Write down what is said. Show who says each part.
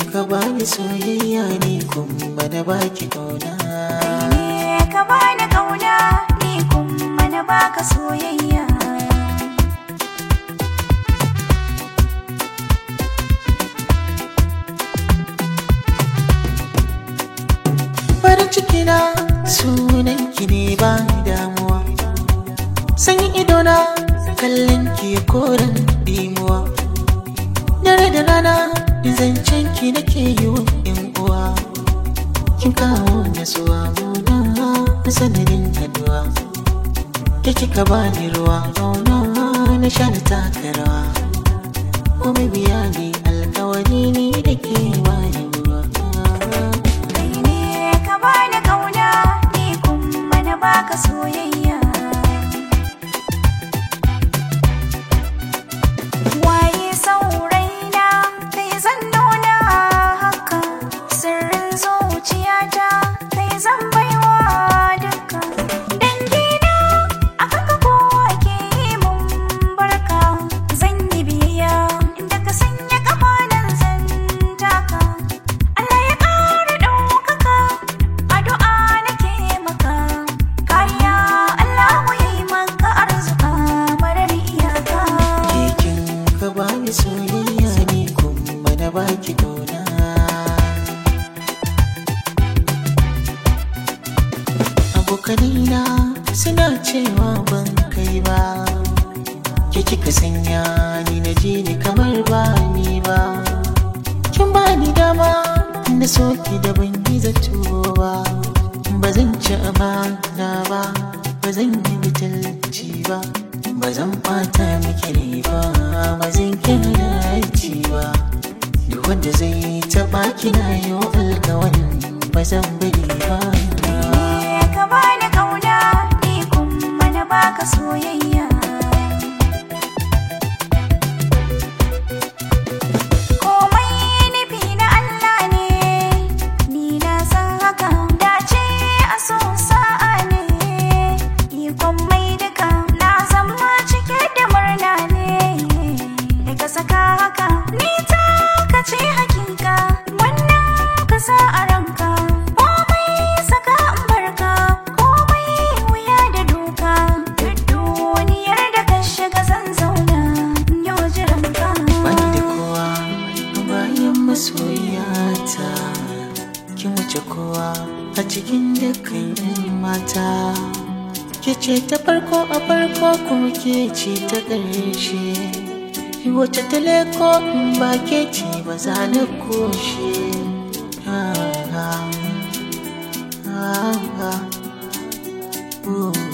Speaker 1: ka bani soyayya ne kuma na baki kauna.
Speaker 2: Kai ne ka bani kauna ni kuma na baka soyayya.
Speaker 1: Farin ciki na sunan ki ne ba damuwa, sanyin idona kallon ki ya koren dimuwa. Dare da rana zancen ki nake yi wa yan uwa, kin kawo nasuwa muna na sanadin haduwa. Ke kika bani ruwa auna na sha na taka rawa, komai biya ne alkawari ni da ke wani ruwa.
Speaker 2: Kai ne ka bani kauna ni kuma na baka soyayya. Waye sauraina kai zan nuna haka, sirrin zuciyata kai zan baiwa duka. Dangina akan ka kowa ke yi mun barka, zan yi biyayya inda ka sanya kafa nan zan taka. Allah ya ƙara ɗaukaka, addu'a nake maka, kariya Allahu ya yi maka arzuka marar iyaka.
Speaker 1: Kekin ka bani soyayya ne kuma na baki kauna. Abokanina suna cewa ban kai ba, ke kika sanya ni na ji ni kamar ba ni ba. Kin bani dama na soki da ban yi zato ba, ba zan ci amana ba, ba zan yi mutunci ba, ba zan ɓata miki riba, ba zan kyaci ba. Duk wanda zai taɓa kina yau alkawarin ba zan bari ba.
Speaker 2: Kai ka bani kauna ni kuma na baka soyayya. Komai nufi na Allah ne, ni na san haka, dace a so sa'a ne. Ikon mai duka na zama cike da murna ne, daga saka haka ni ta kace hakika, wannan ka sa a ranka. Komai saka in barka, komai wuya da duka, duk duniyar da ka shiga zan zauna in yau jiranka.
Speaker 1: Bani da kowa bayan masoyata, kin wuce kowa a cikin dukkan yan mata. Ke ce ta farko a farko kuma ke ce ta ƙarshe, wata ta leko in ba ke ce ba za na koshe. Ah, ah, ah, ah, oh.